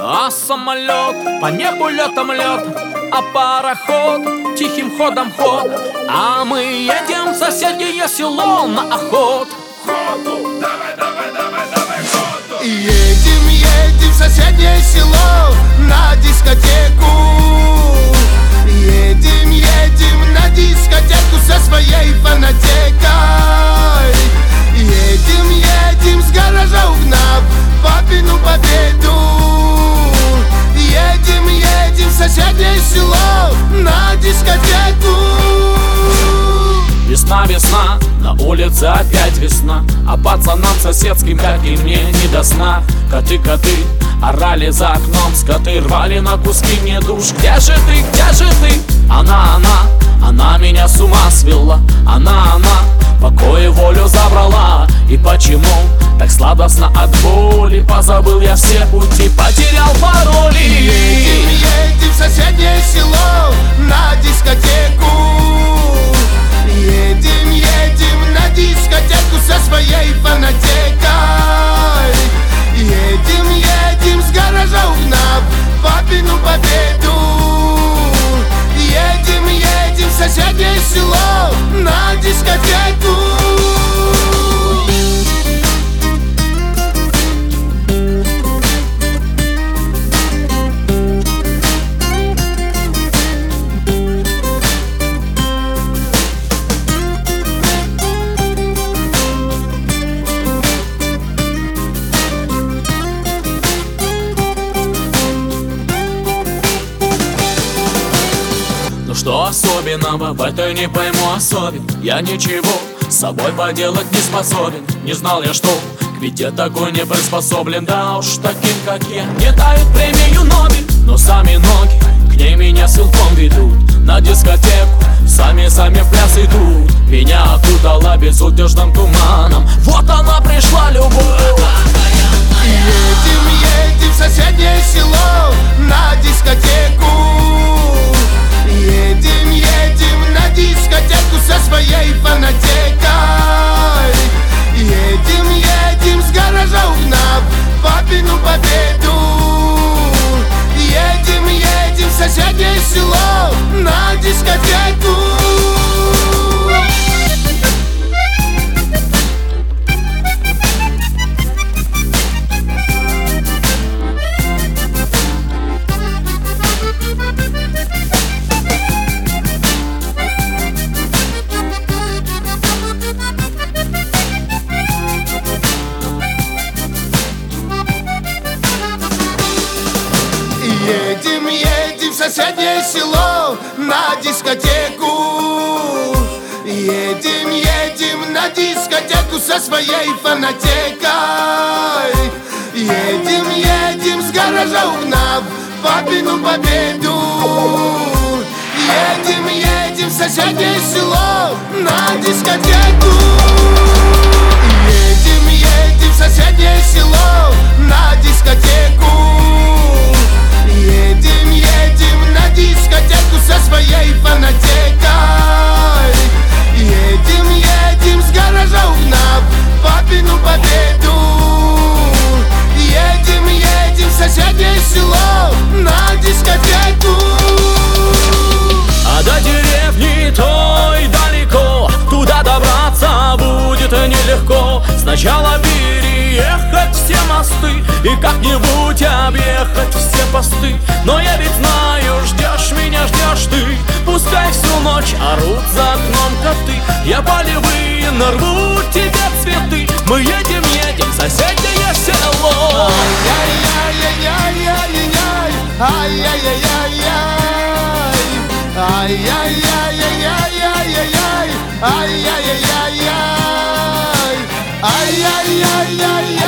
А самолет по небу летом лет, а пароход тихим ходом ход. А мы едем в соседнее село на охот. Ходу, давай, давай, давай, давай, ходу. Едем, едем в соседнее село на дискотеку. Едем, едем на дискотеку со своей фанатекой. Едем, едем с гаража угнав папину победу. Едем, едем в соседнее село на дискотеку. Весна, весна, на улице опять весна, а пацанам соседским, как и мне, не до сна. Коты, коты, орали за окном, скоты рвали на куски мне душ. Где же ты, где же ты? Она меня с ума свела. Она, покой и волю забрала. И почему так сладостно от боли? Позабыл я все пути, потерял пароли. Едем, едем в соседнее село на дискотеку. Едем, едем на дискотеку со своей фанатекой. Едем, едем с гаража угнав папину победу. Едем, едем в соседнее село на дискотеку. Что особенного в этой не пойму особен? Я ничего с собой поделать не способен. Не знал я, что к беде такой не приспособлен. Да уж таким, как я, не дают премию Нобель. Но сами ноги к ней меня силком ведут. На дискотеку сами в пляс идут. Меня окутала безудержным туманом. Вот она пришла, любовь. Едем, едем в соседнее село на дискотеку. Едем, едем на дискотеку со своей фанатекой. Едем, едем с гаража угнав папину победу. Едем, едем в соседнее село на дискотеку. Едем, едем в соседнее село на дискотеку. Едем, едем на дискотеку со своей фанатекой. Едем, едем с гаража угнав папину победу. Едем, едем в соседнее село на дискотеку. Едем, едем в соседнее село на дискотеку. Едем, едем на дискотеку со своей фанатекой. Едем, едем с гаража угнав папину победу. Едем, едем в соседнее село на дискотеку. А до деревни той далеко, туда добраться будет нелегко. Сначала переехать все мосты и как-нибудь объехать все посты. Но я ведь знаю, ждешь меня, ждешь ты. Пускай всю ночь орут за окном коты. Я полевые нарву тебе цветы. Мы едем, едем в соседнее село. Ай-яй-яй-яй-яй-яй, ай-яй-яй-яй-яй, ай-яй-яй-яй-яй-яй, ай-яй-яй-яй-яй, ай-яй-яй-яй-яй.